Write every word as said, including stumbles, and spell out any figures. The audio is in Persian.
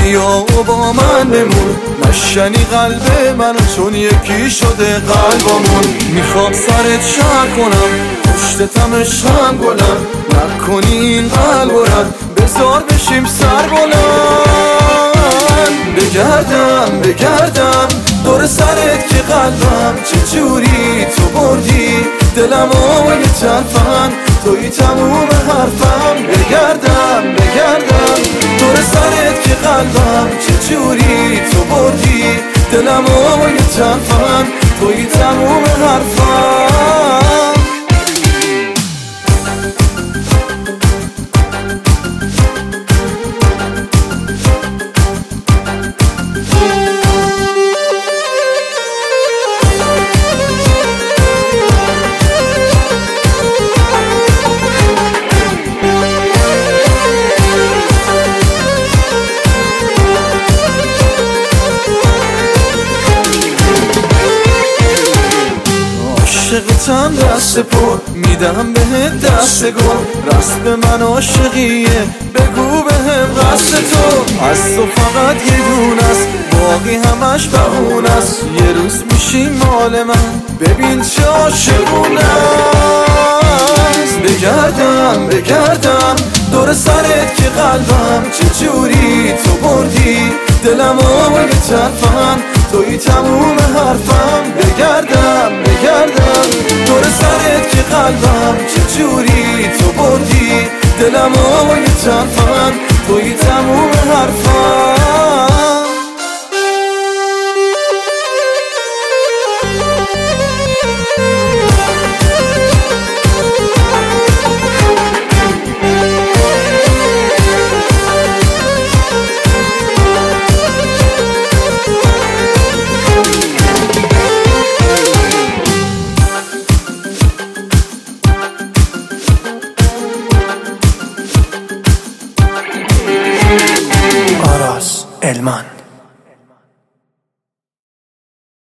بیا و با من بمون، نشنی قلب منو چون یکی شده قلبمون. میخوام سرت شهر کنم، پشتتم عشقم گلم، نکنی این قلب رد بذار بشیم سر بلند. بگردم بگردم دور سرت که قلبم چه جوری تو بردی دلم و یه طرفن توی تموم حرفم. بگردم بگردم دور سرت که قلبم چه جوری تو بردی دلم و یه طرفن توی تموم حرفم. عاشقتم دست پر میدم بهت دست گل، رسم من عاشقیه بگو بهم قصد تو. از تو فقط یه دونه است باقی همش بهونه است، یه روز میشی مال من ببین چه عاشقونه است. بگردم بگردم دور سرت که قلبم چه جوری تو بردی دلم و یه طرفن توی تموم حرفم. بگردم بگردم دور سرت که قلبم چه جوری تو بردی دلم و یه طرفن توی تموم حرفم. Elman.